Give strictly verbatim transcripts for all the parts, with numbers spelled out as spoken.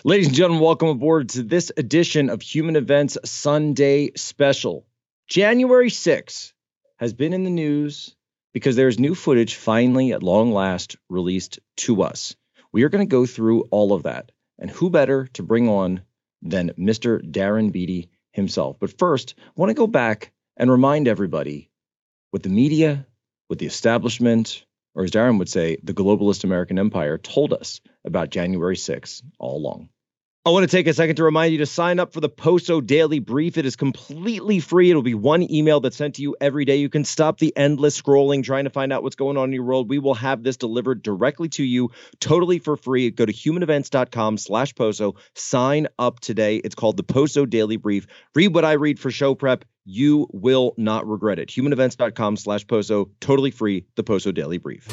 Ladies and gentlemen, welcome aboard to this edition of Human Events Sunday Special. January sixth has been in the news because there's new footage finally at long last released to us. We are going to go through all of that. And who better to bring on than Mister Darren Beattie himself. But first, I want to go back and remind everybody what the media, what the establishment, or as Darren would say, the globalist American empire told us about January sixth all along. I want to take a second to remind you to sign up for the Poso Daily Brief. It is completely free. It'll be one email that's sent to you every day. You can stop the endless scrolling, trying to find out what's going on in your world. We will have this delivered directly to you, totally for free. Go to humanevents.com slash Poso. Sign up today. It's called the Poso Daily Brief. Read what I read for show prep. You will not regret it. humanevents.com slash Poso. Totally free. The Poso Daily Brief.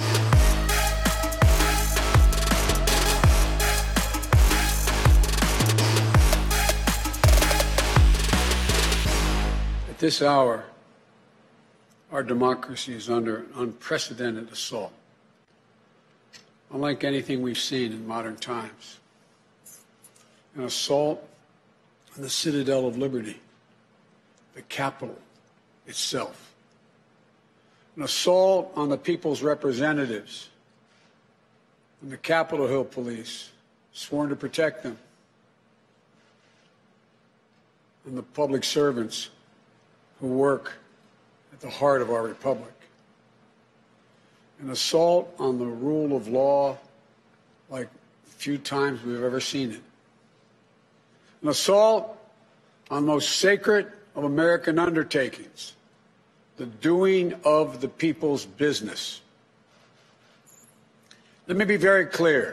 At this hour, our democracy is under an unprecedented assault, unlike anything we've seen in modern times. An assault on the citadel of liberty, the Capitol itself. An assault on the people's representatives and the Capitol Hill police, sworn to protect them, and the public servants who work at the heart of our republic. An assault on the rule of law like few times we've ever seen it. An assault on the most sacred of American undertakings, the doing of the people's business. Let me be very clear.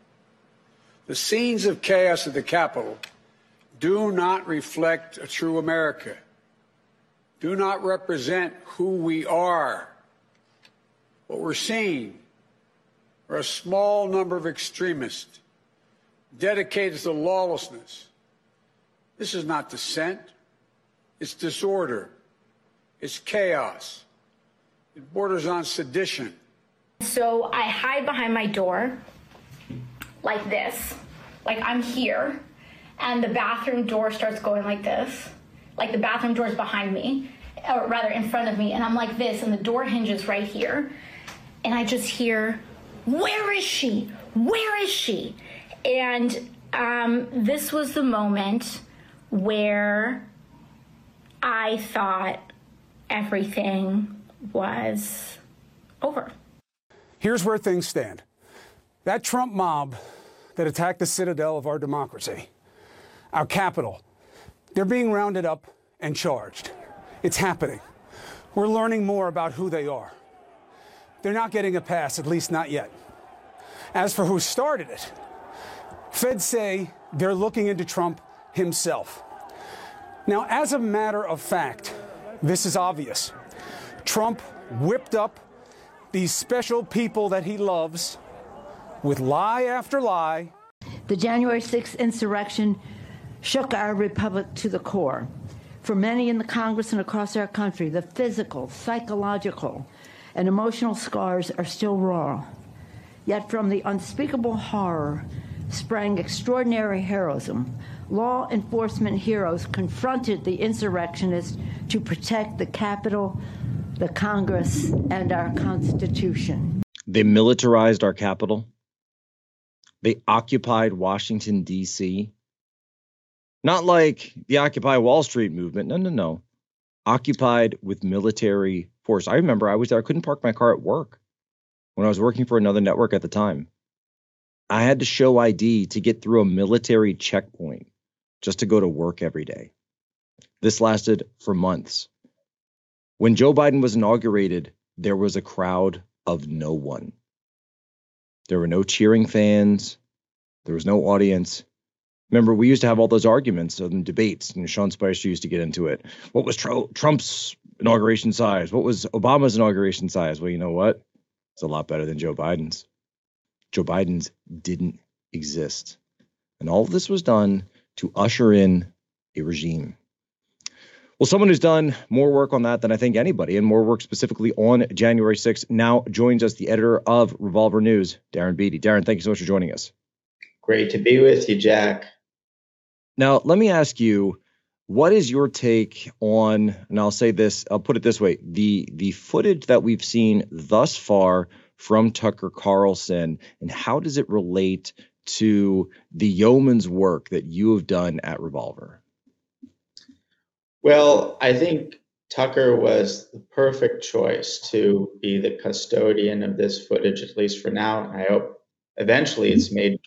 The scenes of chaos at the Capitol do not reflect a true America, do not represent who we are. What we're seeing are a small number of extremists dedicated to lawlessness. This is not dissent. It's disorder. It's chaos. It borders on sedition. So I hide behind my door like this, like I'm here, and the bathroom door starts going like this. Like the bathroom door is behind me, or rather in front of me, and I'm like this, and the door hinges right here, and I just hear, "Where is she? Where is she?" And um, this was the moment where I thought everything was over. Here's where things stand. That Trump mob that attacked the citadel of our democracy, our Capitol, they're being rounded up and charged. It's happening. We're learning more about who they are. They're not getting a pass, at least not yet. As for who started it, feds say they're looking into Trump himself. Now, as a matter of fact, this is obvious. Trump whipped up these special people that he loves with lie after lie. The January sixth insurrection shook our republic to the core. For many in the Congress and across our country, the physical, psychological, and emotional scars are still raw. Yet from the unspeakable horror sprang extraordinary heroism. Law enforcement heroes confronted the insurrectionists to protect the Capitol, the Congress, and our Constitution. They militarized our Capitol. They occupied Washington, D C Not like the Occupy Wall Street movement. No, no, no. Occupied with military force. I remember I was there. I couldn't park my car at work when I was working for another network at the time. I had to show I D to get through a military checkpoint just to go to work every day. This lasted for months. When Joe Biden was inaugurated, there was a crowd of no one. There were no cheering fans. There was no audience. Remember, we used to have all those arguments and debates. You know, Sean Spicer used to get into it. What was Tr- Trump's inauguration size? What was Obama's inauguration size? Well, you know what? It's a lot better than Joe Biden's. Joe Biden's didn't exist. And all of this was done to usher in a regime. Well, someone who's done more work on that than I think anybody, and more work specifically on January sixth, now joins us, the editor of Revolver News, Darren Beattie. Darren, thank you so much for joining us. Great to be with you, Jack. Now, let me ask you, what is your take on, and I'll say this, I'll put it this way, the the footage that we've seen thus far from Tucker Carlson, and how does it relate to the yeoman's work that you have done at Revolver? Well, I think Tucker was the perfect choice to be the custodian of this footage, at least for now. I hope eventually it's made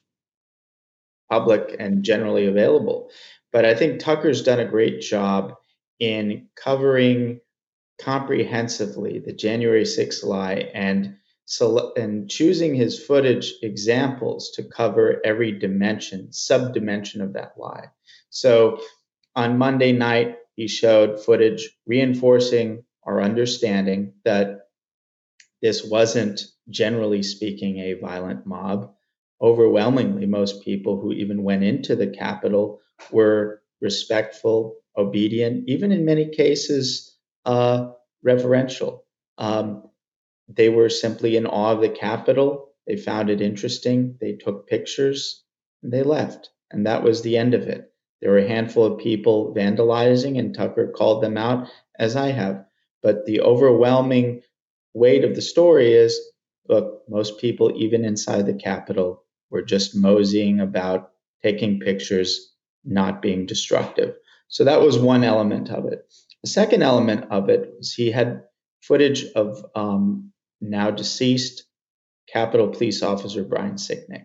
public and generally available. But I think Tucker's done a great job in covering comprehensively the January sixth lie and so, and choosing his footage examples to cover every dimension, sub-dimension of that lie. So on Monday night, he showed footage reinforcing our understanding that this wasn't, generally speaking, a violent mob. Overwhelmingly, most people who even went into the Capitol were respectful, obedient, even in many cases, uh, reverential. Um, they were simply in awe of the Capitol. They found it interesting. They took pictures and they left. And that was the end of it. There were a handful of people vandalizing, and Tucker called them out, as I have. But the overwhelming weight of the story is, look, most people, even inside the Capitol, were just moseying about, taking pictures, not being destructive. So that was one element of it. The second element of it was he had footage of um, now deceased Capitol Police Officer Brian Sicknick.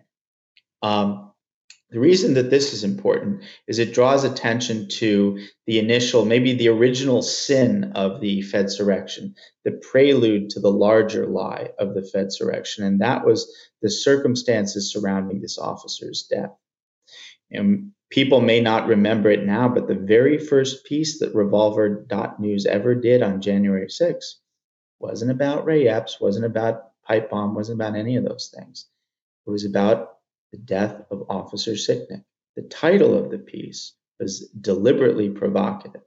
Um, The reason that this is important is it draws attention to the initial, maybe the original sin of the Fedsurrection, the prelude to the larger lie of the Fedsurrection, and that was the circumstances surrounding this officer's death. And people may not remember it now, but the very first piece that Revolver dot news ever did on January sixth wasn't about Ray Epps, wasn't about pipe bomb, wasn't about any of those things. It was about the death of Officer Sicknick. The title of the piece was deliberately provocative,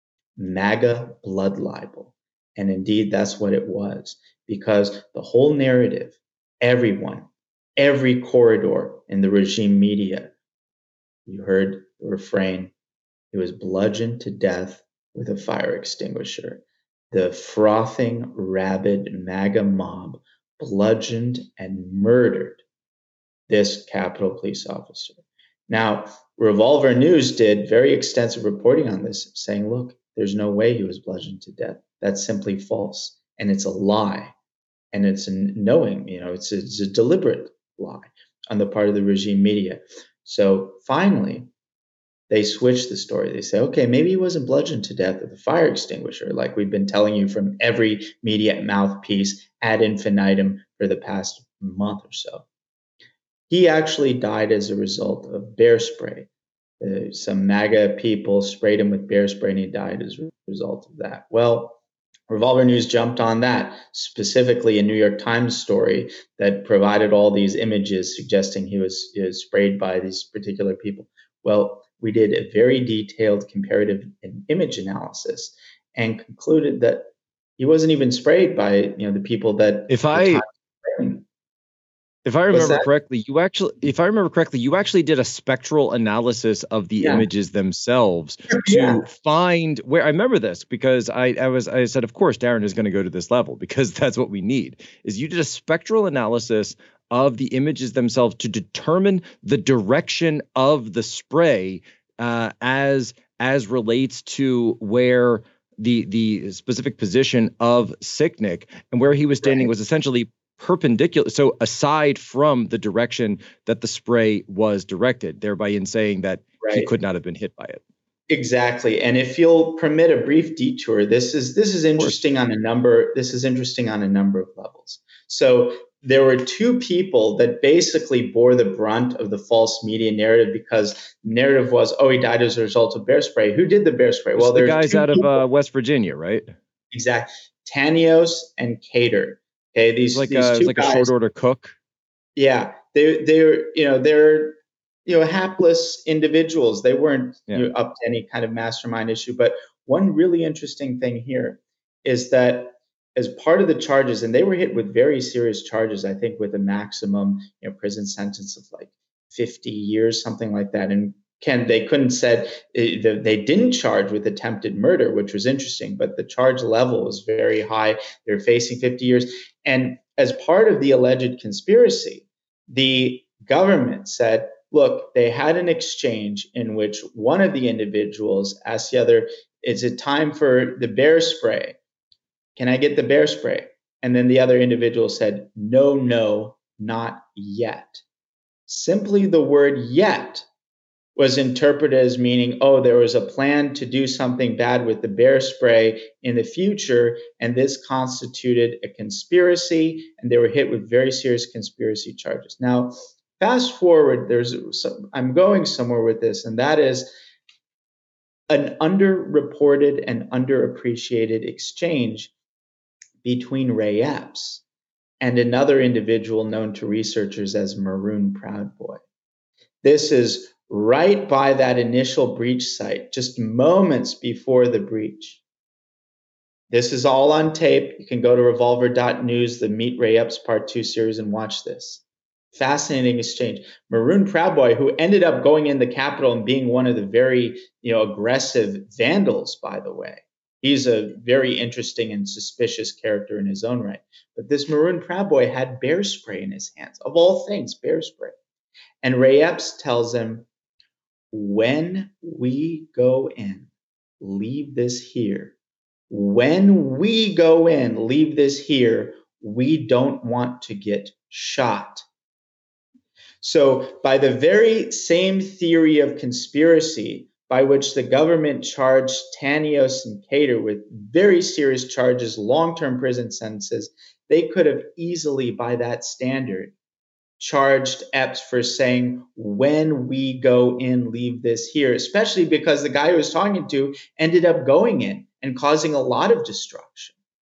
MAGA blood libel. And indeed, that's what it was, because the whole narrative, everyone, every corridor in the regime media, you heard the refrain, he was bludgeoned to death with a fire extinguisher. The frothing, rabid MAGA mob bludgeoned and murdered this Capitol Police officer. Now, Revolver News did very extensive reporting on this, saying, look, there's no way he was bludgeoned to death. That's simply false. And it's a lie. And it's a knowing, you know, it's a, it's a deliberate lie on the part of the regime media. So finally, they switched the story. They say, okay, maybe he wasn't bludgeoned to death with a fire extinguisher, like we've been telling you from every media mouthpiece ad infinitum for the past month or so. He actually died as a result of bear spray. Uh, some MAGA people sprayed him with bear spray and he died as a result of that. Well, Revolver News jumped on that, specifically a New York Times story that provided all these images suggesting he was, he was sprayed by these particular people. Well, we did a very detailed comparative image analysis and concluded that he wasn't even sprayed by, you know, the people that if I If I remember correctly, you actually, if I remember correctly, you actually did a spectral analysis of the yeah. images themselves to yeah. find where. I remember this because I, I was, I said, of course, Darren is going to go to this level because that's what we need. Is you did a spectral analysis of the images themselves to determine the direction of the spray uh, as as relates to where the the specific position of Sicknick and where he was standing right. was essentially perpendicular. So aside from the direction that the spray was directed, thereby in saying that right. he could not have been hit by it. Exactly. And if you'll permit a brief detour, this is this is interesting on a number. This is interesting on a number of levels. So there were two people that basically bore the brunt of the false media narrative because the narrative was, oh, he died as a result of bear spray. Who did the bear spray? Well, the guys out people. of uh, West Virginia, right? Exactly. Tanios and Cater. Okay, these like these a, two like guys, a short order cook. Yeah, they they're you know they're you know hapless individuals. They weren't yeah. you know, up to any kind of mastermind issue. But one really interesting thing here is that as part of the charges, and they were hit with very serious charges, I think with a maximum you know prison sentence of like fifty years, something like that. And Ken, they couldn't said they didn't charge with attempted murder, which was interesting, but the charge level was very high. They're facing fifty years. And as part of the alleged conspiracy, the government said, look, they had an exchange in which one of the individuals asked the other, is it time for the bear spray? Can I get the bear spray? And then the other individual said, no, no, not yet. Simply the word yet was interpreted as meaning, oh, there was a plan to do something bad with the bear spray in the future, and this constituted a conspiracy, and they were hit with very serious conspiracy charges. Now, fast forward, there's some, I'm going somewhere with this, and that is an underreported and underappreciated exchange between Ray Epps and another individual known to researchers as Maroon Proud Boy. This is right by that initial breach site, just moments before the breach. This is all on tape. You can go to revolver dot news, the Meet Ray Epps Part two series, and watch this. Fascinating exchange. Maroon Proud Boy, who ended up going in the Capitol and being one of the very, you know, aggressive vandals, by the way. He's a very interesting and suspicious character in his own right. But this Maroon Proud Boy had bear spray in his hands. Of all things, bear spray. And Ray Epps tells him, when we go in, leave this here. When we go in, leave this here. We don't want to get shot. So by the very same theory of conspiracy by which the government charged Tanios and Cater with very serious charges, long-term prison sentences, they could have easily, by that standard, charged Epps for saying, when we go in, leave this here, especially because the guy who was talking to ended up going in and causing a lot of destruction.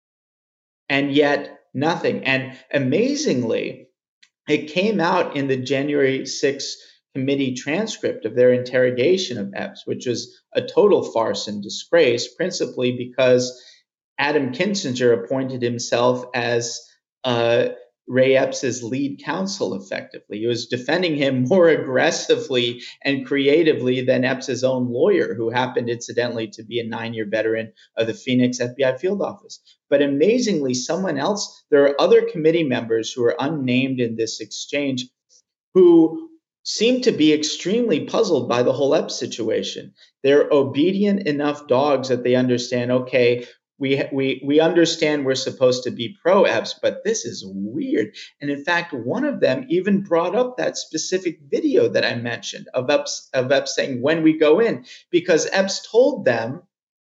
And yet nothing. And amazingly, it came out in the January sixth committee transcript of their interrogation of Epps, which was a total farce and disgrace, principally because Adam Kinzinger appointed himself as uh, Ray Epps's lead counsel effectively. He was defending him more aggressively and creatively than Epps's own lawyer, who happened incidentally to be a nine-year veteran of the Phoenix F B I field office. But amazingly, someone else, there are other committee members who are unnamed in this exchange who seem to be extremely puzzled by the whole Epps situation. They're obedient enough dogs that they understand, okay, We, we we understand we're supposed to be pro-Epps, but this is weird. And in fact, one of them even brought up that specific video that I mentioned of Epps, of Epps saying, when we go in, because Epps told them,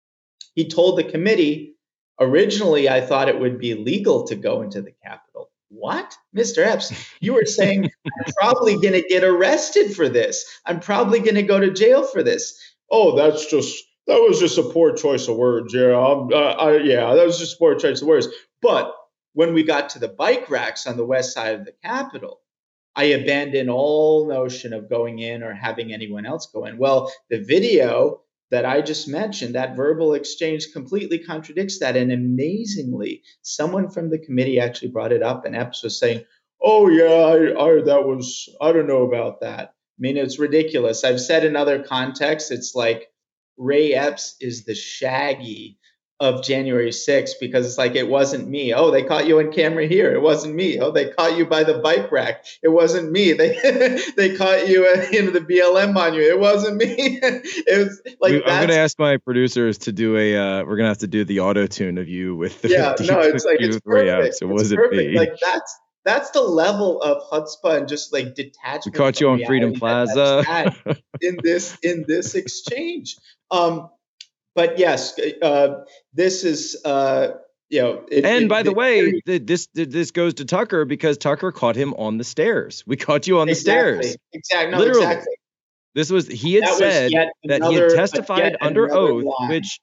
he told the committee, originally I thought it would be legal to go into the Capitol. What? Mister Epps, you were saying I'm probably going to get arrested for this. I'm probably going to go to jail for this. Oh, that's just... That was just a poor choice of words. Yeah, um, uh, I, yeah, that was just a poor choice of words. But when we got to the bike racks on the west side of the Capitol, I abandoned all notion of going in or having anyone else go in. Well, the video that I just mentioned, that verbal exchange, completely contradicts that. And amazingly, someone from the committee actually brought it up, and Epps was saying, oh, yeah, I, I, that was, I don't know about that. I mean, it's ridiculous. I've said in other contexts, it's like, Ray Epps is the Shaggy of January sixth, because it's like, it wasn't me. Oh, they caught you on camera here. It wasn't me. Oh, they caught you by the bike rack. It wasn't me. They they caught you in the B L M monument. It wasn't me. It was like, we, I'm going to ask my producers to do a, uh, we're going to have to do the auto tune of you with the, yeah, no, it's like, it's Ray perfect. Epps. It it's wasn't perfect. me. Like that's, That's the level of chutzpah and just like detachment. We caught you on Freedom Plaza in this in this exchange. Um, but yes, uh, this is uh, you know. It, and it, by the it, way, it, the, this this goes to Tucker because Tucker caught him on the stairs. We caught you on the exactly, stairs. Exactly. No, Literally. exactly. This was he had that said that another, he had testified under oath, lie. which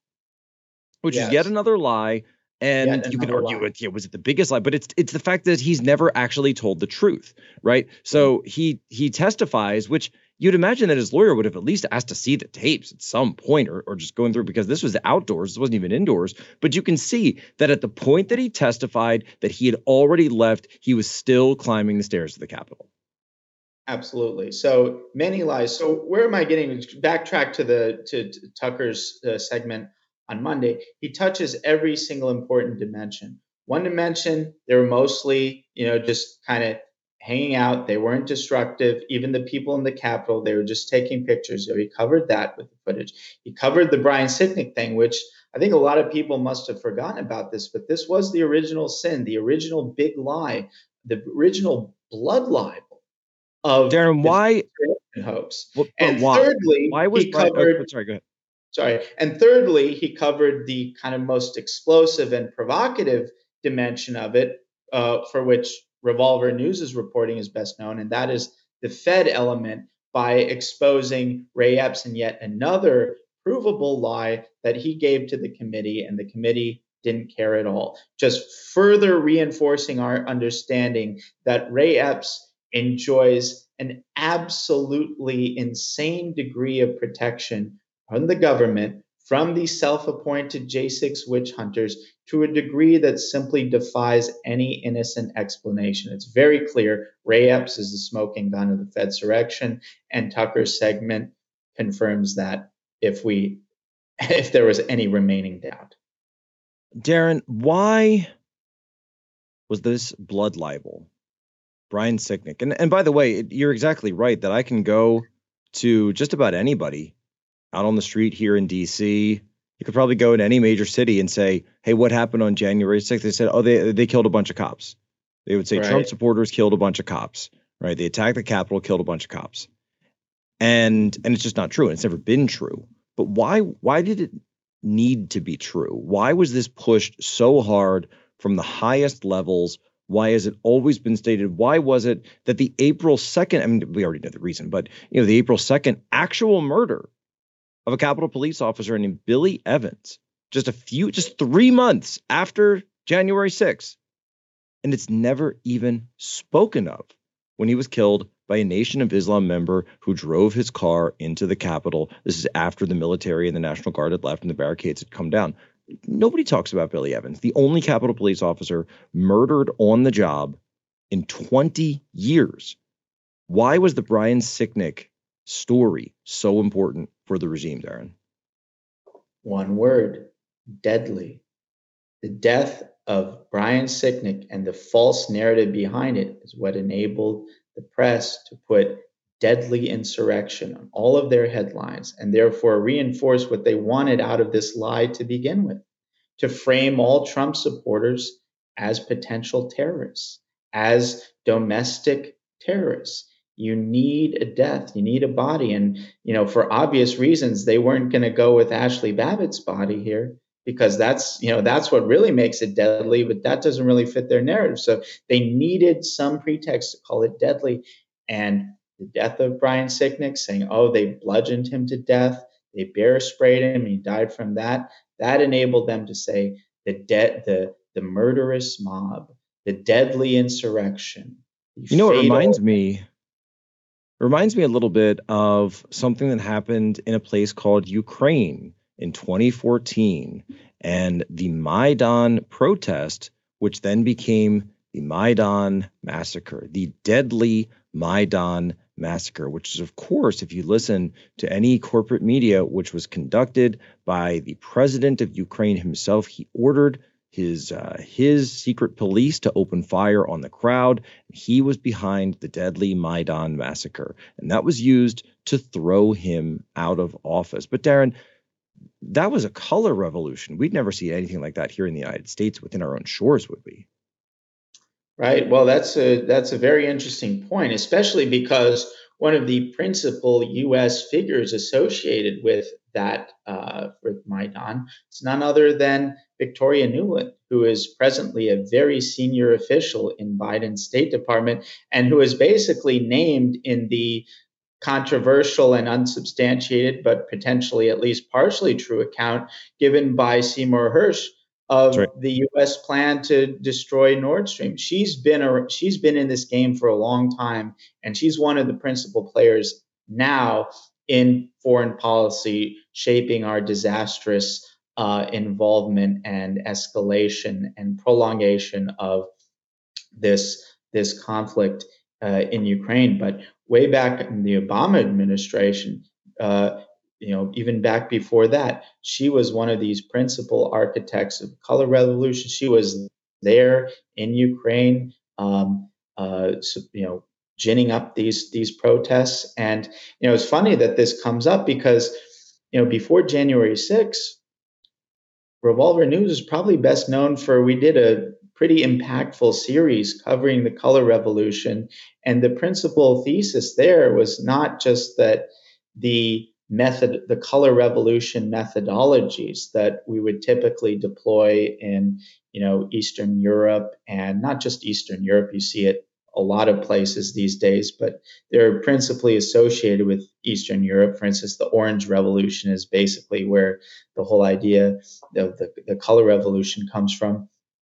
which yes. is yet another lie. And Yet you can argue lie. it, yeah, was it the biggest lie? But it's it's the fact that he's never actually told the truth, right? So he he testifies, which you'd imagine that his lawyer would have at least asked to see the tapes at some point, or, or just going through, because this was outdoors, this wasn't even indoors. But you can see that at the point that he testified that he had already left, he was still climbing the stairs to the Capitol. Absolutely. So many lies. So where am I getting? Backtrack to the to, to Tucker's uh, segment on Monday. He touches every single important dimension. One dimension, they were mostly, you know, just kind of hanging out. They weren't destructive. Even the people in the Capitol, they were just taking pictures. So he covered that with the footage. He covered the Brian Sicknick thing, which I think a lot of people must have forgotten about this, but this was the original sin, the original big lie, the original blood libel of Darren, why hoax. Well, and why? thirdly, why was he Brian, covered. oh, sorry, go ahead. Sorry, and thirdly, he covered the kind of most explosive and provocative dimension of it, uh, for which Revolver News is reporting is best known, and that is the Fed element by exposing Ray Epps and yet another provable lie that he gave to the committee, and the committee didn't care at all. Just further reinforcing our understanding that Ray Epps enjoys an absolutely insane degree of protection from the government, from these self-appointed J six witch hunters, to a degree that simply defies any innocent explanation. It's very clear Ray Epps is the smoking gun of the Fedsurrection, and Tucker's segment confirms that if we if there was any remaining doubt. Darren, why was this blood libel? Brian Sicknick. And and by the way, it, you're exactly right that I can go to just about anybody out on the street here in D C. You could probably go to any major city and say, hey, what happened on January sixth? They said, oh, they they killed a bunch of cops. They would say Right. Trump supporters killed a bunch of cops, right? They attacked the Capitol, killed a bunch of cops. And and it's just not true. And it's never been true. But why why did it need to be true? Why was this pushed so hard from the highest levels? Why has it always been stated? Why was it that the April second, I mean, we already know the reason, but you know, the April second actual murder of a Capitol police officer named Billy Evans, just a few, just three months after January sixth, and it's never even spoken of when he was killed by a Nation of Islam member who drove his car into the Capitol. This is after the military and the National Guard had left and the barricades had come down. Nobody talks about Billy Evans, the only Capitol police officer murdered on the job in twenty years. Why was the Brian Sicknick story so important for the regime, Darren? One word: deadly. The death of Brian Sicknick and the false narrative behind it is what enabled the press to put deadly insurrection on all of their headlines, and therefore reinforce what they wanted out of this lie to begin with, to frame all Trump supporters as potential terrorists, as domestic terrorists. You need a death, you need a body. And, you know, for obvious reasons, they weren't going to go with Ashley Babbitt's body here, because that's, you know, that's what really makes it deadly, but that doesn't really fit their narrative. So they needed some pretext to call it deadly. And the death of Brian Sicknick, saying, oh, they bludgeoned him to death, they bear sprayed him, and he died from that, that enabled them to say the de- the the murderous mob, the deadly insurrection. You know, it reminds me, reminds me a little bit of something that happened in a place called Ukraine in twenty fourteen, and the Maidan protest, which then became the Maidan massacre, the deadly Maidan massacre, which is, of course, if you listen to any corporate media, which was conducted by the president of Ukraine himself, he ordered his uh, his secret police to open fire on the crowd. He was behind the deadly Maidan massacre, and that was used to throw him out of office. But Darren, that was a color revolution. We'd never see anything like that here in the United States within our own shores, would we? Right. Well, that's a that's a very interesting point, especially because one of the principal U S figures associated with that uh, with Maidan is none other than Victoria Nuland, who is presently a very senior official in Biden's State Department, and who is basically named in the controversial and unsubstantiated, but potentially at least partially true account given by Seymour Hersh of right. the U S plan to destroy Nord Stream. She's been a, she's been in this game for a long time, and she's one of the principal players now in foreign policy, shaping our disastrous uh, involvement and escalation and prolongation of this this conflict uh, in Ukraine. But way back in the Obama administration, uh, you know, even back before that, she was one of these principal architects of the color revolution. She was there in Ukraine, um, uh, so, you know, ginning up these these protests. And you know, it's funny that this comes up because you know, before January sixth, Revolver News is probably best known for we did a pretty impactful series covering the color revolution, and the principal thesis there was not just that the method, the color revolution methodologies that we would typically deploy in, you know, Eastern Europe, and not just Eastern Europe, you see it a lot of places these days, but they're principally associated with Eastern Europe. For instance, the Orange Revolution is basically where the whole idea of the, the color revolution comes from.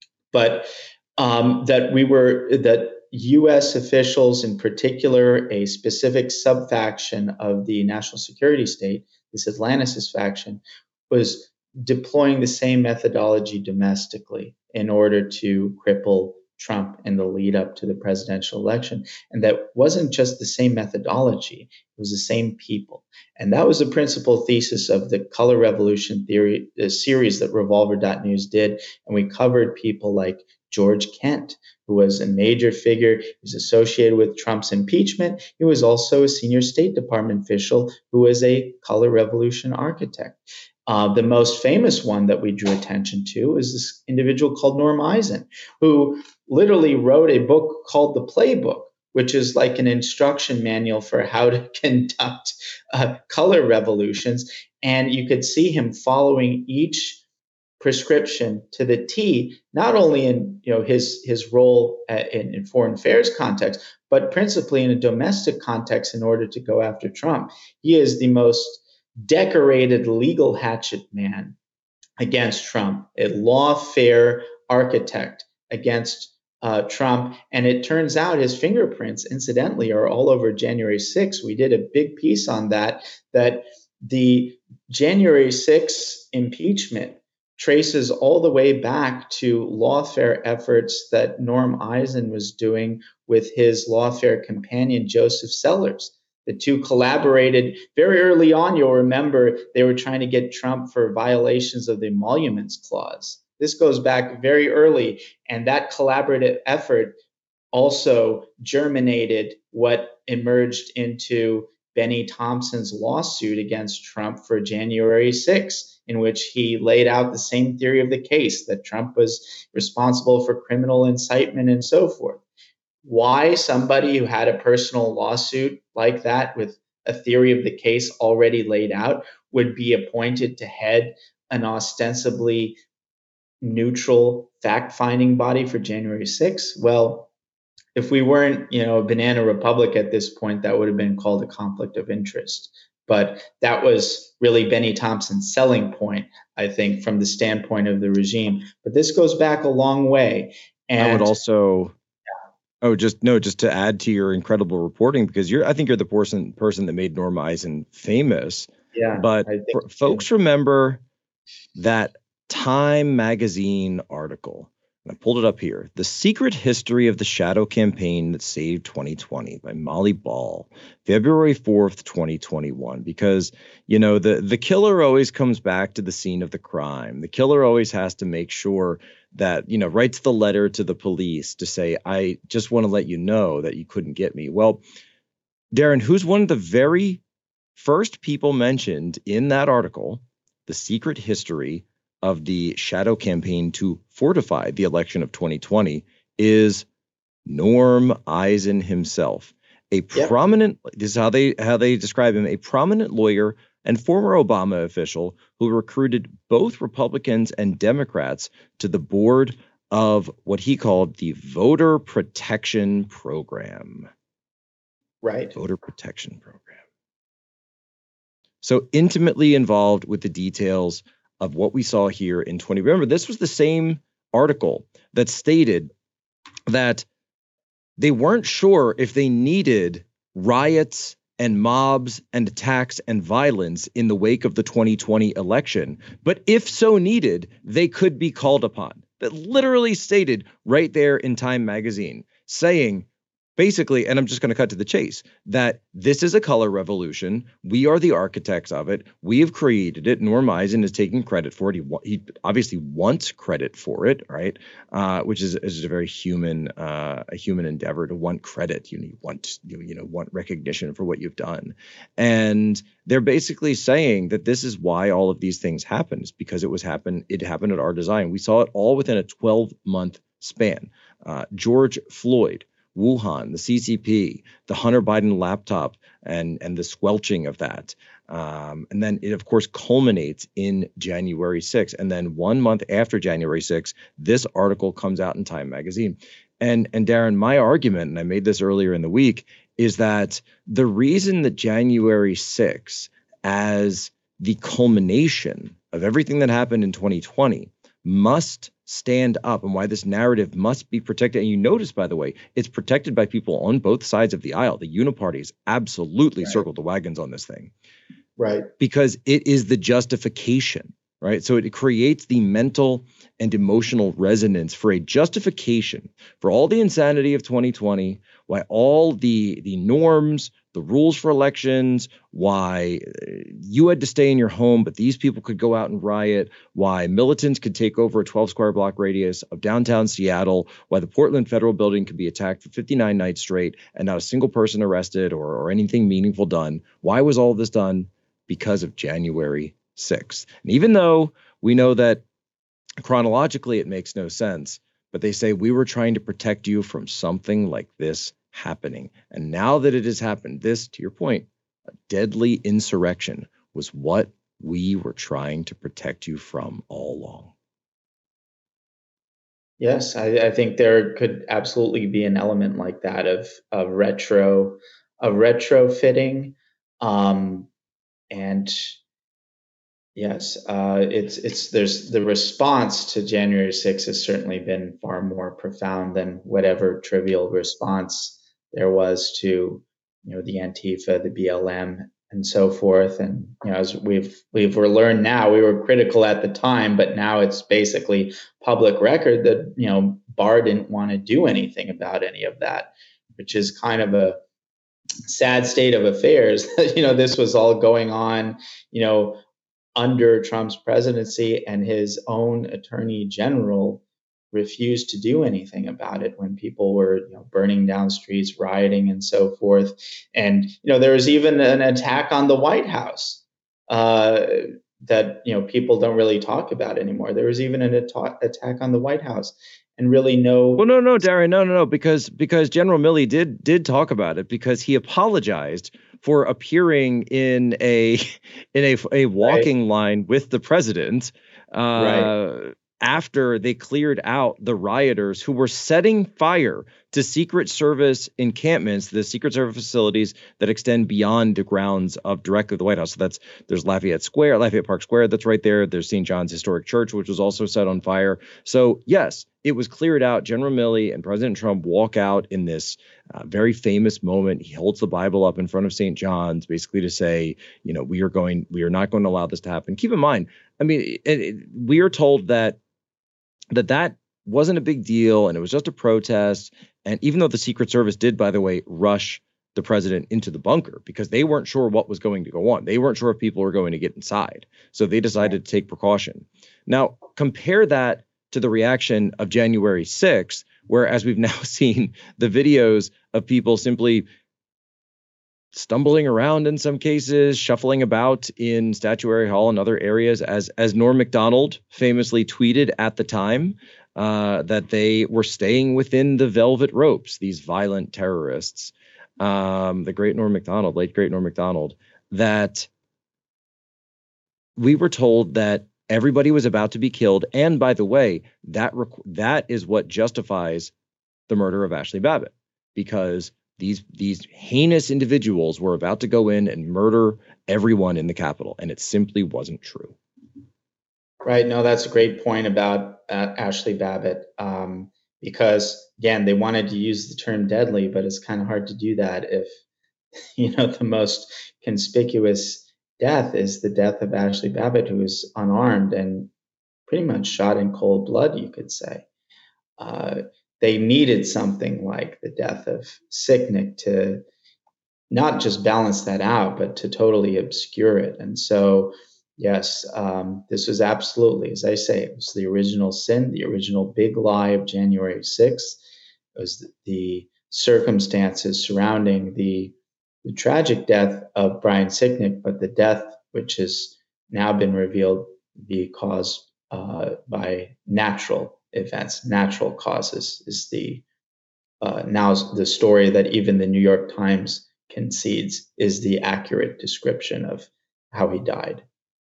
But um, that we were, that U S officials, in particular, a specific subfaction of the national security state, this Atlanticist faction, was deploying the same methodology domestically in order to cripple Trump in the lead up to the presidential election. And that wasn't just the same methodology, it was the same people. And that was the principal thesis of the color revolution theory, the series that Revolver dot news did. And we covered people like George Kent, who was a major figure. He was associated with Trump's impeachment. He was also a senior State Department official who was a color revolution architect. Uh, the most famous one that we drew attention to is this individual called Norm Eisen, who literally wrote a book called The Playbook, which is like an instruction manual for how to conduct uh, color revolutions. And you could see him following each prescription to the T, not only in you know his his role at, in, in foreign affairs context, but principally in a domestic context in order to go after Trump. He is the most decorated legal hatchet man against Trump, a lawfare architect against uh, Trump. And it turns out his fingerprints, incidentally, are all over January sixth. We did a big piece on that, that the January sixth impeachment traces all the way back to lawfare efforts that Norm Eisen was doing with his lawfare companion, Joseph Sellers. The two collaborated very early on. You'll remember they were trying to get Trump for violations of the Emoluments Clause. This goes back very early, and that collaborative effort also germinated what emerged into Benny Thompson's lawsuit against Trump for January sixth, in which he laid out the same theory of the case, that Trump was responsible for criminal incitement and so forth. Why somebody who had a personal lawsuit like that with a theory of the case already laid out would be appointed to head an ostensibly neutral fact-finding body for January sixth? Well, if we weren't, you know, a banana republic at this point, that would have been called a conflict of interest. But that was really Benny Thompson's selling point, I think, from the standpoint of the regime. But this goes back a long way. And I would also... Oh, just no, just to add to your incredible reporting, because you're, I think you're the person person that made Norm Eisen famous. Yeah. But for, folks remember that Time magazine article. And I pulled it up here. The Secret History of the Shadow Campaign That Saved twenty twenty by Molly Ball, February fourth, twenty twenty-one. Because, you know, the, the killer always comes back to the scene of the crime. The killer always has to make sure that, you know, writes the letter to the police to say, I just want to let you know that you couldn't get me. Well, Darren, who's one of the very first people mentioned in that article, The Secret History of the Shadow Campaign to Fortify the Election of twenty twenty, is Norm Eisen himself, a yep. prominent, this is how they how they describe him, a prominent lawyer and former Obama official who recruited both Republicans and Democrats to the board of what he called the Voter Protection Program. Right. Voter Protection Program. So intimately involved with the details of what we saw here in twenty. Remember, this was the same article that stated that they weren't sure if they needed riots and mobs and attacks and violence in the wake of the twenty twenty election, but if so needed, they could be called upon. That literally stated right there in Time magazine, saying basically, and I'm just going to cut to the chase, that this is a color revolution. We are the architects of it. We have created it. Norm Eisen is taking credit for it. He, he obviously wants credit for it, right? Uh, which is, is a very human, uh, a human endeavor to want credit. You, know, you want, you, you know, want recognition for what you've done. And they're basically saying that this is why all of these things happened, is because it was happen. It happened at our design. We saw it all within a twelve month span. Uh, George Floyd, Wuhan, the C C P, the Hunter Biden laptop, and and the squelching of that. Um, and then it, of course, culminates in January sixth. And then one month after January sixth, this article comes out in Time magazine. And, and Darren, my argument, and I made this earlier in the week, is that the reason that January sixth, as the culmination of everything that happened in twenty twenty, must stand up, and why this narrative must be protected. And you notice, by the way, it's protected by people on both sides of the aisle. The uniparties absolutely right. circled the wagons on this thing. Right. Because it is the justification, right? So it creates the mental and emotional resonance for a justification for all the insanity of twenty twenty, why all the, the norms, the rules for elections, why you had to stay in your home, but these people could go out and riot, why militants could take over a twelve square block radius of downtown Seattle, why the Portland Federal Building could be attacked for fifty-nine nights straight and not a single person arrested or, or anything meaningful done. Why was all of this done? Because of January sixth. And even though we know that chronologically it makes no sense, but they say we were trying to protect you from something like this happening. And now that it has happened, this, to your point, a deadly insurrection was what we were trying to protect you from all along. Yes, I, I think there could absolutely be an element like that of, of retro, of retrofitting. Um, and yes, uh, it's, it's, there's the response to January sixth has certainly been far more profound than whatever trivial response there was to, you know, the Antifa, the B L M, and so forth. And, you know, as we've we've learned now, we were critical at the time, but now it's basically public record that, you know, Barr didn't want to do anything about any of that, which is kind of a sad state of affairs. You know, this was all going on, you know, under Trump's presidency, and his own attorney general refused to do anything about it when people were, you know, burning down streets, rioting, and so forth. And, you know, there was even an attack on the White House uh, that, you know, people don't really talk about anymore. There was even an atta- attack on the White House, and really no. Well, no, no, Darren, no, no, no, because because General Milley did did talk about it, because he apologized for appearing in a in a a walking right. line with the president. Uh, right. After they cleared out the rioters who were setting fire to Secret Service encampments, the Secret Service facilities that extend beyond the grounds of directly the White House. So that's there's Lafayette Square, Lafayette Park Square, that's right there. There's Saint John's Historic Church, which was also set on fire. So yes, it was cleared out. General Milley and President Trump walk out in this uh, very famous moment. He holds the Bible up in front of Saint John's, basically to say, you know, we are going, we are not going to allow this to happen. Keep in mind, I mean, it, it, we are told that that that wasn't a big deal and it was just a protest. And even though the Secret Service did, by the way, rush the president into the bunker because they weren't sure what was going to go on. They weren't sure if people were going to get inside. So they decided to take precaution. Now, compare that to the reaction of January sixth, where, as we've now seen, the videos of people simply stumbling around in some cases, shuffling about in Statuary Hall and other areas, as as Norm Macdonald famously tweeted at the time, uh, that they were staying within the velvet ropes, these violent terrorists. Um, the great Norm Macdonald, late great Norm Macdonald, that we were told that everybody was about to be killed. And by the way, that rec- that is what justifies the murder of Ashley Babbitt, because These these heinous individuals were about to go in and murder everyone in the Capitol, and it simply wasn't true. Right. No, that's a great point about uh, Ashley Babbitt, um, because, again, they wanted to use the term deadly, but it's kind of hard to do that if, you know, the most conspicuous death is the death of Ashley Babbitt, who was unarmed and pretty much shot in cold blood, you could say. Uh, they needed something like the death of Sicknick to not just balance that out, but to totally obscure it. And so, yes, um, this was absolutely, as I say, it was the original sin, the original big lie of January sixth. It was the, the circumstances surrounding the, the tragic death of Brian Sicknick, but the death which has now been revealed be caused uh, by natural events, natural causes, is the uh, now the story that even the New York Times concedes is the accurate description of how he died.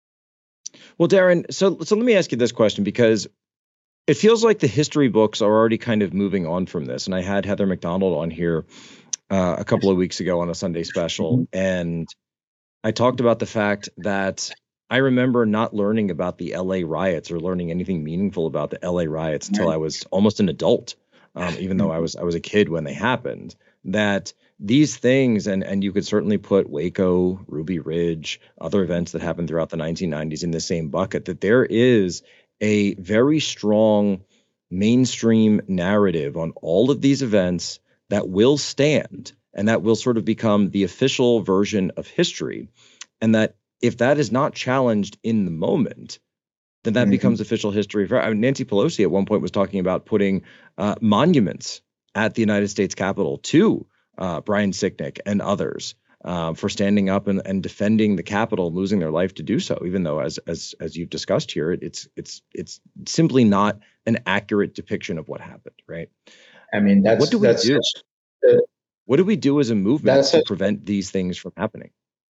Well, Darren, so so let me ask you this question, because it feels like the history books are already kind of moving on from this. And I had Heather McDonald on here uh, a couple of weeks ago on a Sunday special, mm-hmm. and I talked about the fact that I remember not learning about the L A riots or learning anything meaningful about the L A riots until I was almost an adult, um, even though I was I was a kid when they happened. That these things, and and you could certainly put Waco, Ruby Ridge, other events that happened throughout the nineteen nineties in the same bucket, that there is a very strong mainstream narrative on all of these events that will stand and that will sort of become the official version of history. And that if that is not challenged in the moment, then that mm-hmm. becomes official history. I mean, Nancy Pelosi at one point was talking about putting uh, monuments at the United States Capitol to uh, Brian Sicknick and others uh, for standing up and, and defending the Capitol, losing their life to do so. Even though, as as as you've discussed here, it's it's it's simply not an accurate depiction of what happened, right? I mean, that's what do we that's do? Such, uh, what do we do as a movement to such, prevent these things from happening?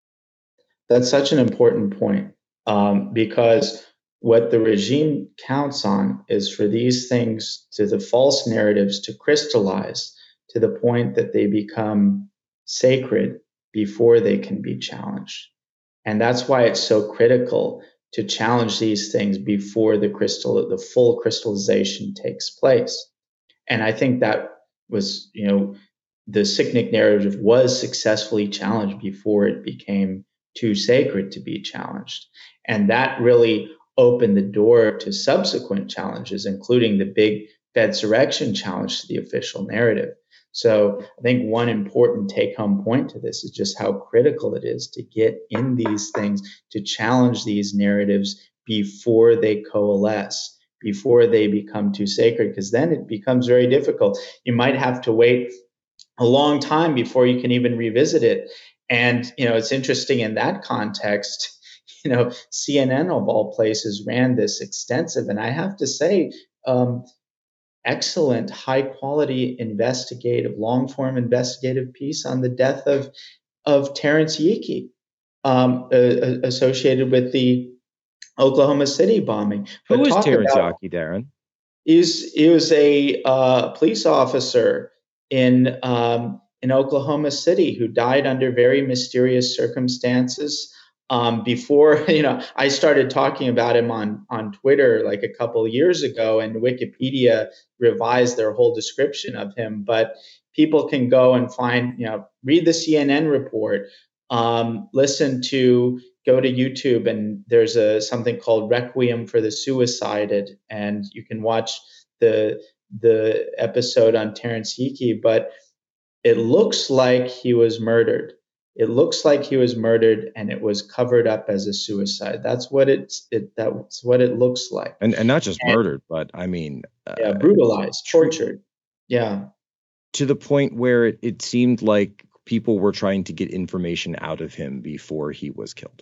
That's such an important point, um, because what the regime counts on is for these things, to the false narratives, to crystallize to the point that they become sacred before they can be challenged. And that's why it's so critical to challenge these things before the crystal, the full crystallization takes place. And I think that was, you know, the Sicknick narrative was successfully challenged before it became too sacred to be challenged. And that really opened the door to subsequent challenges, including the big Fedsurrection challenge to the official narrative. So I think one important take-home point to this is just how critical it is to get in these things, to challenge these narratives before they coalesce, before they become too sacred, because then it becomes very difficult. You might have to wait a long time before you can even revisit it. And, you know, it's interesting in that context, you know, C N N of all places ran this extensive, and I have to say, um, excellent, high quality investigative, long form investigative piece on the death of, of Terrence Yeakey, um, uh, associated with the Oklahoma City bombing. Who but is Terrence Yeakey, Darren? He's, he was a uh, police officer in um, in Oklahoma City who died under very mysterious circumstances. Um, before, you know, I started talking about him on, on Twitter like a couple of years ago, and Wikipedia revised their whole description of him. But people can go and find, you know, read the C N N report, um, listen to, go to YouTube, and there's a something called Requiem for the Suicided, and you can watch the the episode on Terrence Yeakey. But it looks like he was murdered. It looks like he was murdered, and it was covered up as a suicide. That's what it's. It that's what it looks like. And and not just and, murdered, but I mean, yeah, uh, brutalized, tortured. Yeah, to the point where it, it seemed like people were trying to get information out of him before he was killed.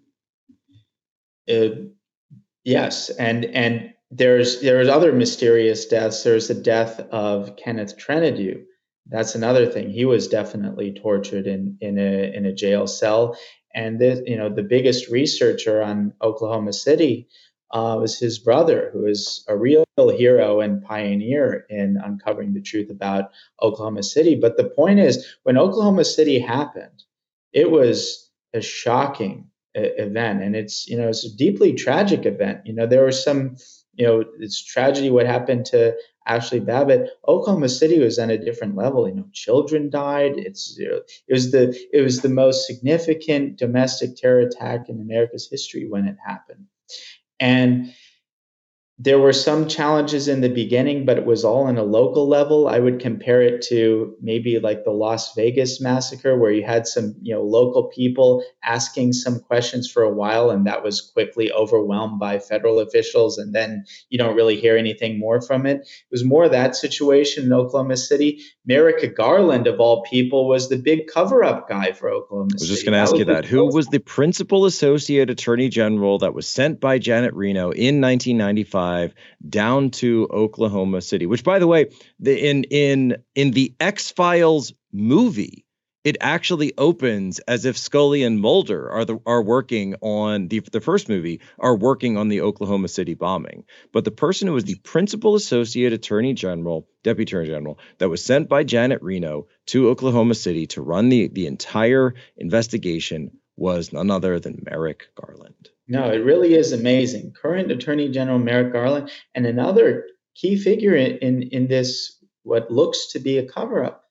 Uh, yes, and and there's there's other mysterious deaths. There's the death of Kenneth Trenadieu. That's another thing. He was definitely tortured in in a in a jail cell. And this, you know, the biggest researcher on Oklahoma City uh, was his brother, who is a real hero and pioneer in uncovering the truth about Oklahoma City. But the point is, when Oklahoma City happened, it was a shocking uh, event, and it's you know it's a deeply tragic event. You know, there was some you know it's tragedy what happened to Ashley Babbitt. Oklahoma City was on a different level. You know, children died. It's you know, it was the it was the most significant domestic terror attack in America's history when it happened. And there were some challenges in the beginning, but it was all on a local level. I would compare it to maybe like the Las Vegas massacre, where you had some, you know, local people asking some questions for a while, and that was quickly overwhelmed by federal officials, and then you don't really hear anything more from it. It was more that situation in Oklahoma City. Merrick Garland, of all people, was the big cover-up guy for Oklahoma City. I was just going to ask you that. Who was the principal associate attorney general that was sent by Janet Reno in nineteen ninety-five down to Oklahoma City? Which, by the way, the, in in in the X-Files movie, it actually opens as if Scully and Mulder are the are working on the the first movie are working on the Oklahoma City bombing. But the person who was the principal associate attorney general, deputy attorney general, that was sent by Janet Reno to Oklahoma City to run the the entire investigation was none other than Merrick Garland. No, it really is amazing. Current Attorney General Merrick Garland, and another key figure in, in, in this, what looks to be a cover-up,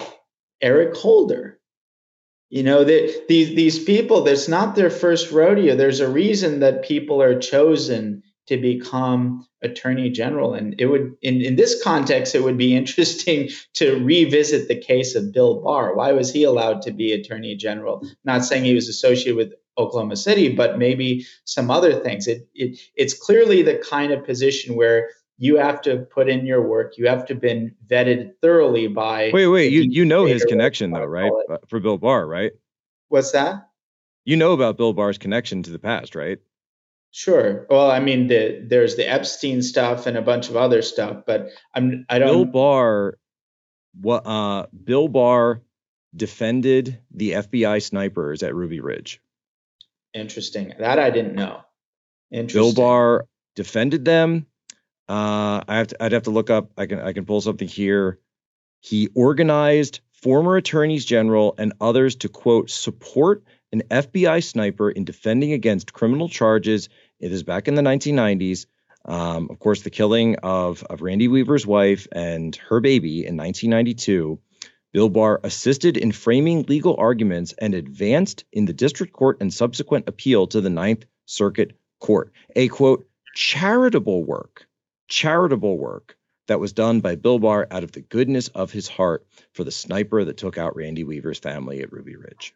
Eric Holder. You know, they, these these people, that's not their first rodeo. There's a reason that people are chosen to become attorney general. And it would, in, in this context, it would be interesting to revisit the case of Bill Barr. Why was he allowed to be attorney general? Not saying he was associated with Oklahoma City, but maybe some other things. It, it it's clearly the kind of position where you have to put in your work. You have to have been vetted thoroughly by. Wait, wait, you you know his connection though, right? Uh, for Bill Barr, right? What's that? You know about Bill Barr's connection to the past, right? Sure. Well, I mean, the, there's the Epstein stuff and a bunch of other stuff, but I'm I don't. Bill Barr, what? Uh, Bill Barr defended the F B I snipers at Ruby Ridge. Interesting. That I didn't know. Interesting. Bill Barr defended them. Uh, I have to, I'd have to look up. I can I can pull something here. He organized former attorneys general and others to, quote, support an F B I sniper in defending against criminal charges. It is back in the nineteen nineties. Um, of course, the killing of, of Randy Weaver's wife and her baby in nineteen ninety-two. Bill Barr assisted in framing legal arguments and advanced in the district court and subsequent appeal to the Ninth Circuit Court. A, quote, charitable work, charitable work that was done by Bill Barr out of the goodness of his heart for the sniper that took out Randy Weaver's family at Ruby Ridge.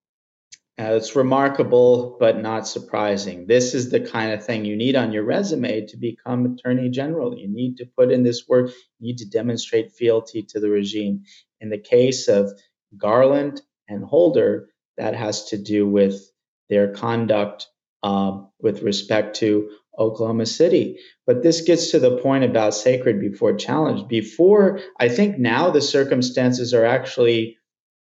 Uh, it's remarkable, but not surprising. This is the kind of thing you need on your resume to become attorney general. You need to put in this work. You need to demonstrate fealty to the regime. In the case of Garland and Holder, that has to do with their conduct uh, with respect to Oklahoma City. But this gets to the point about sacred before challenged. Before, I think now the circumstances are actually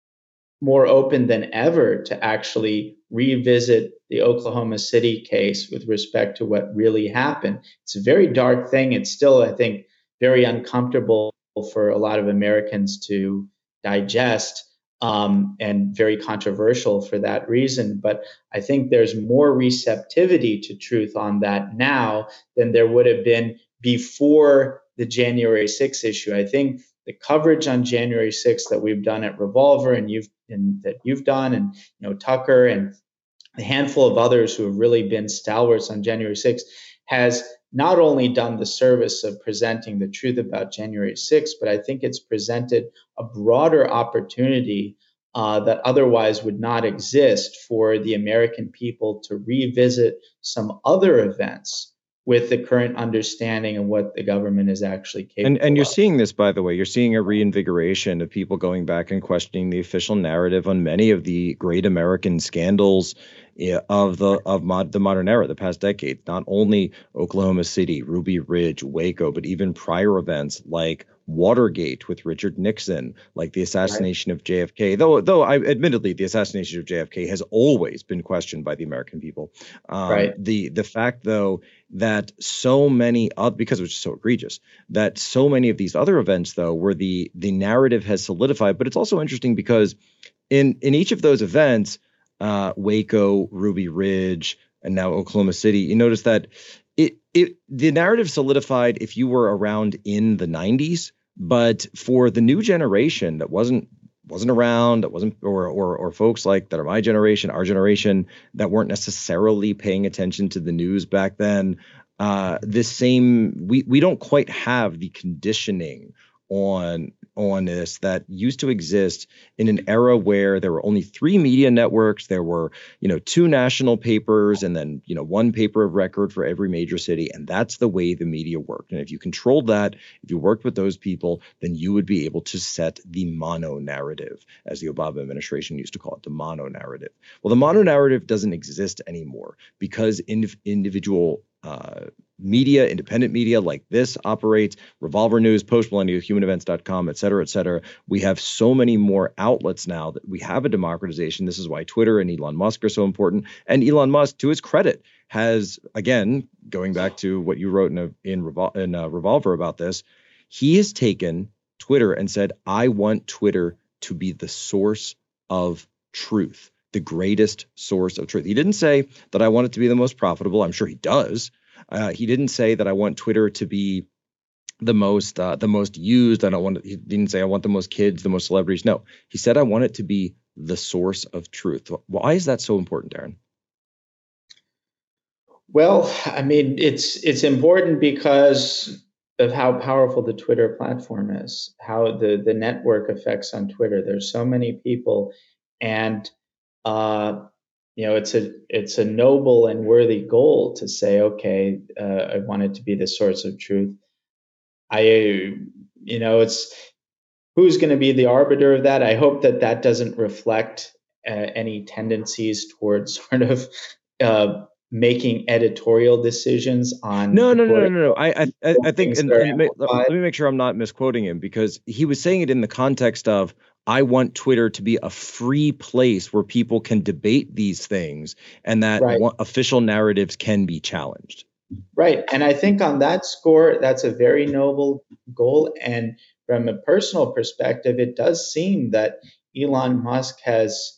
more open than ever to actually revisit the Oklahoma City case with respect to what really happened. It's a very dark thing. It's still, I think, very uncomfortable for a lot of Americans to digest, um, and very controversial for that reason. But I think there's more receptivity to truth on that now than there would have been before the January sixth issue. I think the coverage on January sixth that we've done at Revolver and you've and that you've done, and you know Tucker and a handful of others who have really been stalwarts on January sixth, has not only done the service of presenting the truth about January sixth, but I think it's presented a broader opportunity uh, that otherwise would not exist for the American people to revisit some other events with the current understanding of what the government is actually capable and, and you're of. seeing this, by the way, you're seeing a reinvigoration of people going back and questioning the official narrative on many of the great American scandals of the of mod, the modern era, the past decade. Not only Oklahoma City, Ruby Ridge, Waco, but even prior events like Watergate with Richard Nixon, like the assassination right. of J F K. Though, though, I admittedly, the assassination of J F K has always been questioned by the American people. Um, right. The the fact, though, that so many other, because it was just so egregious, that so many of these other events, though, where the the narrative has solidified. But it's also interesting because in in each of those events, uh, Waco, Ruby Ridge, and now Oklahoma City, you notice that it it the narrative solidified if you were around in the nineties. But for the new generation that wasn't wasn't around, that wasn't, or, or or folks like that are my generation, our generation, that weren't necessarily paying attention to the news back then, uh, this same, we, we don't quite have the conditioning on on this that used to exist in an era where there were only three media networks. There were, you know, two national papers and then, you know, one paper of record for every major city. And that's the way the media worked. And if you controlled that, if you worked with those people, then you would be able to set the mono narrative, as the Obama administration used to call it, the mono narrative. Well, the mono narrative doesn't exist anymore because indiv- individual uh, media, independent media like this operates, Revolver News, Post Millennial, human events dot com, et cetera, et cetera. We have so many more outlets now that we have a democratization. This is why Twitter and Elon Musk are so important. And Elon Musk, to his credit, has, again, going back to what you wrote in a, in, Revol- in a Revolver about this, he has taken Twitter and said, I want Twitter to be the source of truth, the greatest source of truth. He didn't say that I want it to be the most profitable. I'm sure he does. Uh, he didn't say that I want Twitter to be the most uh, the most used. I don't want. He didn't say I want the most kids, the most celebrities. No, he said I want it to be the source of truth. Why is that so important, Darren? Well, I mean, it's it's important because of how powerful the Twitter platform is, how the the network effects on Twitter. There's so many people, and uh, you know, it's a it's a noble and worthy goal to say, okay, uh, I want it to be the source of truth. I, you know, it's who's going to be the arbiter of that. I hope that that doesn't reflect uh, any tendencies towards sort of uh, making editorial decisions on. No, no, no, no, no, no. I, I, I think, and, and let me make sure I'm not misquoting him, because he was saying it in the context of, I want Twitter to be a free place where people can debate these things and that right. official narratives can be challenged. Right. And I think on that score, that's a very noble goal. And from a personal perspective, it does seem that Elon Musk has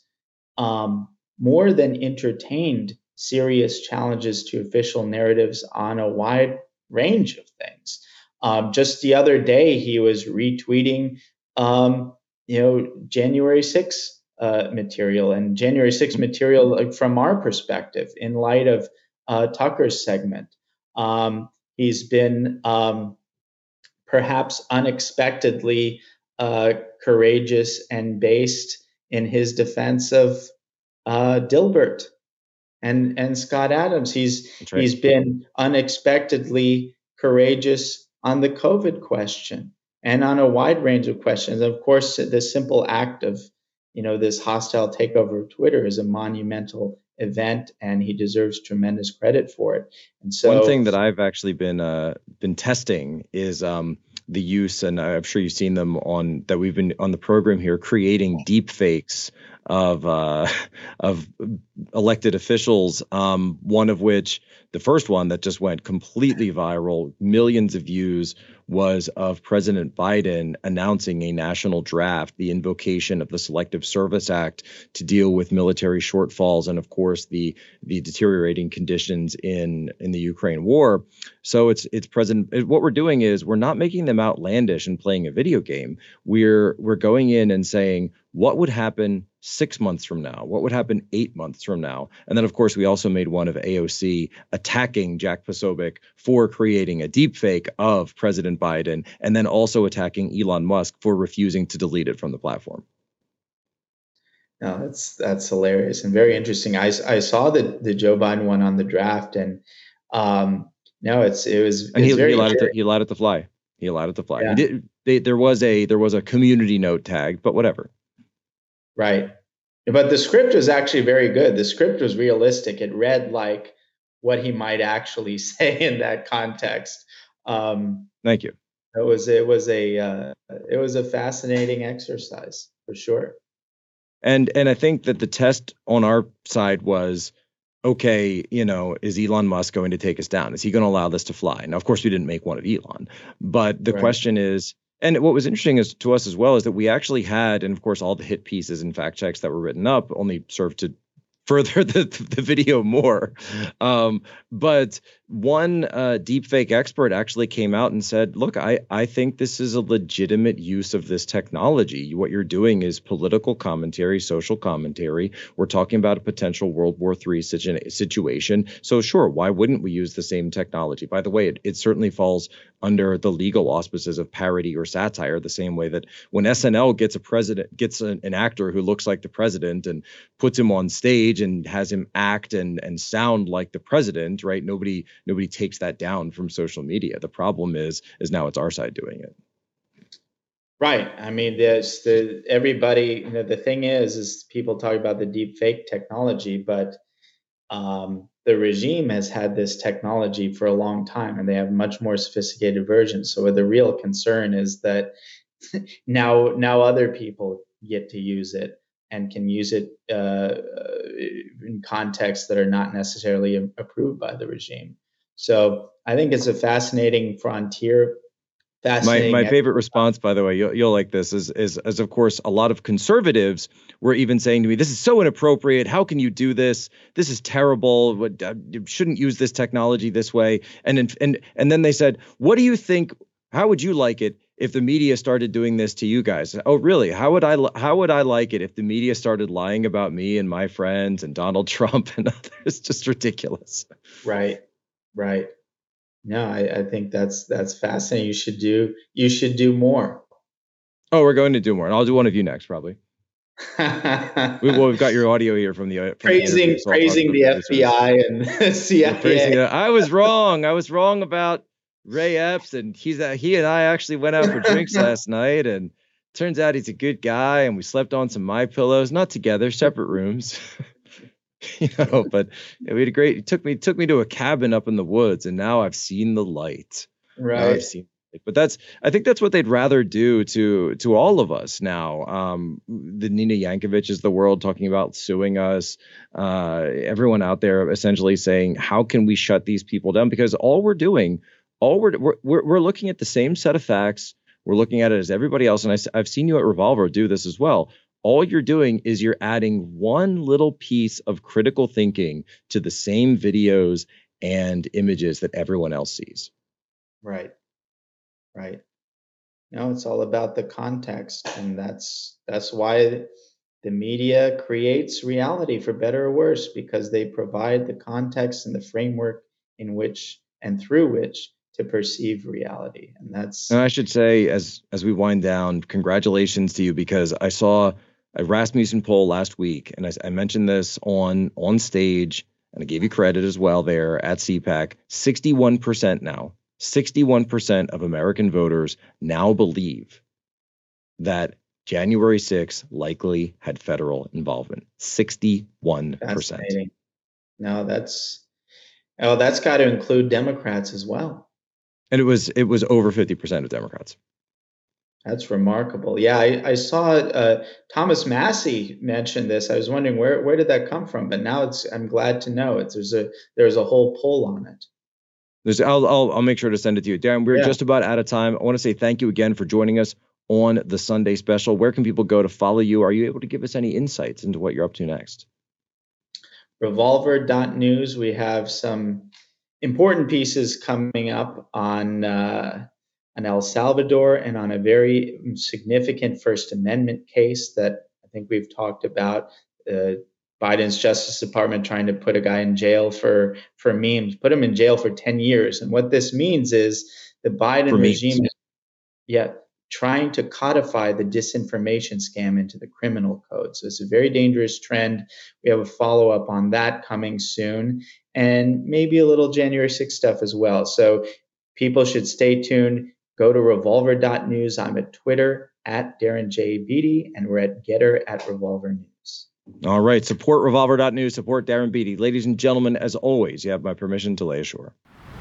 um, more than entertained serious challenges to official narratives on a wide range of things. Um, just the other day, he was retweeting um, you know, January sixth uh, material and January sixth material like, from our perspective in light of uh, Tucker's segment. Um, he's been um, perhaps unexpectedly uh, courageous and based in his defense of uh, Dilbert and, and Scott Adams. He's right. he's been unexpectedly courageous on the COVID question. And on a wide range of questions. Of course, the simple act of, you know, this hostile takeover of Twitter is a monumental event, and he deserves tremendous credit for it. And so, one thing that I've actually been uh, been testing is um, the use, and I'm sure you've seen them on that we've been on the program here, creating deep fakes of uh, of elected officials. Um, one of which, the first one that just went completely viral, millions of views, was of President Biden announcing a national draft, the invocation of the Selective Service Act to deal with military shortfalls and, of course, the the deteriorating conditions in in the Ukraine war. So it's it's President. What we're doing is we're not making them outlandish and playing a video game. We're we're going in and saying, what would happen six months from now? What would happen eight months from now? And then, of course, we also made one of A O C attacking Jack Posobiec for creating a deep fake of President Biden, and then also attacking Elon Musk for refusing to delete it from the platform. No, that's that's hilarious and very interesting. I, I saw the the Joe Biden one on the draft, and um, no, it's it was. And it's he, very he allowed it. To, he allowed it to fly. He allowed it to fly. Yeah. He did. They, there was a there was a community note tag, but whatever. Right. But the script was actually very good. The script was realistic. It read like what he might actually say in that context. Um, Thank you. It was it was a uh, it was a fascinating exercise for sure. And and I think that the test on our side was, okay, you know, is Elon Musk going to take us down? Is he going to allow this to fly? Now, of course, we didn't make one of Elon, but the right. question is, and what was interesting is to us as well is that we actually had, and of course, all the hit pieces and fact checks that were written up only served to further the, the video more. Um, but one uh, deepfake expert actually came out and said, look, I, I think this is a legitimate use of this technology. What you're doing is political commentary, social commentary. We're talking about a potential World War Three situ- situation. So sure, why wouldn't we use the same technology? By the way, it, it certainly falls under the legal auspices of parody or satire, the same way that when S N L gets a president, gets an, an actor who looks like the president and puts him on stage and has him act and, and sound like the president, right? Nobody nobody takes that down from social media. The problem is, is now it's our side doing it. Right. I mean, there's the everybody, you know, the thing is, is people talk about the deep fake technology, but um, the regime has had this technology for a long time and they have much more sophisticated versions. So the real concern is that now, now other people get to use it and can use it uh, in contexts that are not necessarily approved by the regime. So I think it's a fascinating frontier. My my favorite response, by the way, you'll, you'll like this, is, is, is, of course, a lot of conservatives were even saying to me, this is so inappropriate. How can you do this? This is terrible. What, uh, you shouldn't use this technology this way. And, in, and, and then they said, what do you think? How would you like it if the media started doing this to you guys? Oh, really? How would I how would I like it if the media started lying about me and my friends and Donald Trump and others? It's just ridiculous. Right. Right. No, I, I think that's that's fascinating. You should do you should do more. Oh, we're going to do more, and I'll do one of you next, probably. we, well, we've got your audio here from the from praising the so praising the, the F B I and C I A. Praising, uh, I was wrong. I was wrong about Ray Epps, and he's uh, he and I actually went out for drinks last night, and turns out he's a good guy, and we slept on some My Pillows, not together, separate rooms. You know, but yeah, we had a great. It took me took me to a cabin up in the woods, and now I've seen the light. Right. Now I've seen, but that's. I think that's what they'd rather do to to all of us now. Um, the Nina Yankovic is the world talking about suing us. Uh, everyone out there essentially saying, how can we shut these people down? Because all we're doing, all we're we're we're looking at the same set of facts. We're looking at it as everybody else, and I, I've seen you at Revolver do this as well. All you're doing is you're adding one little piece of critical thinking to the same videos and images that everyone else sees. Right. Right. No, it's all about the context. And that's that's why the media creates reality, for better or worse, because they provide the context and the framework in which and through which to perceive reality. And that's and I should say, as as we wind down, congratulations to you, because I saw a Rasmussen poll last week, and I, I mentioned this on on stage, and I gave you credit as well there at C PAC. sixty-one percent now, sixty-one percent of American voters now believe that January sixth likely had federal involvement. sixty-one percent. No, that's oh, that's got to include Democrats as well. And it was it was over fifty percent of Democrats. That's remarkable. Yeah, I, I saw uh, Thomas Massey mention this. I was wondering where where did that come from, but now it's I'm glad to know it. There's a there's a whole poll on it. There's I'll I'll, I'll make sure to send it to you, Darren. We're yeah. just about out of time. I want to say thank you again for joining us on the Sunday special. Where can people go to follow you? Are you able to give us any insights into what you're up to next? Revolver dot news. We have some important pieces coming up on. Uh, on El Salvador and on a very significant First Amendment case that I think we've talked about. Uh, Biden's Justice Department trying to put a guy in jail for, for memes, put him in jail for ten years. And what this means is the Biden regime is yeah, trying to codify the disinformation scam into the criminal code. So it's a very dangerous trend. We have a follow-up on that coming soon, and maybe a little January sixth stuff as well. So people should stay tuned. Go to revolver dot news. I'm at Twitter at Darren J. Beatty, and we're at Getter at Revolver News. All right. Support revolver dot news. Support Darren Beatty. Ladies and gentlemen, as always, you have my permission to lay ashore.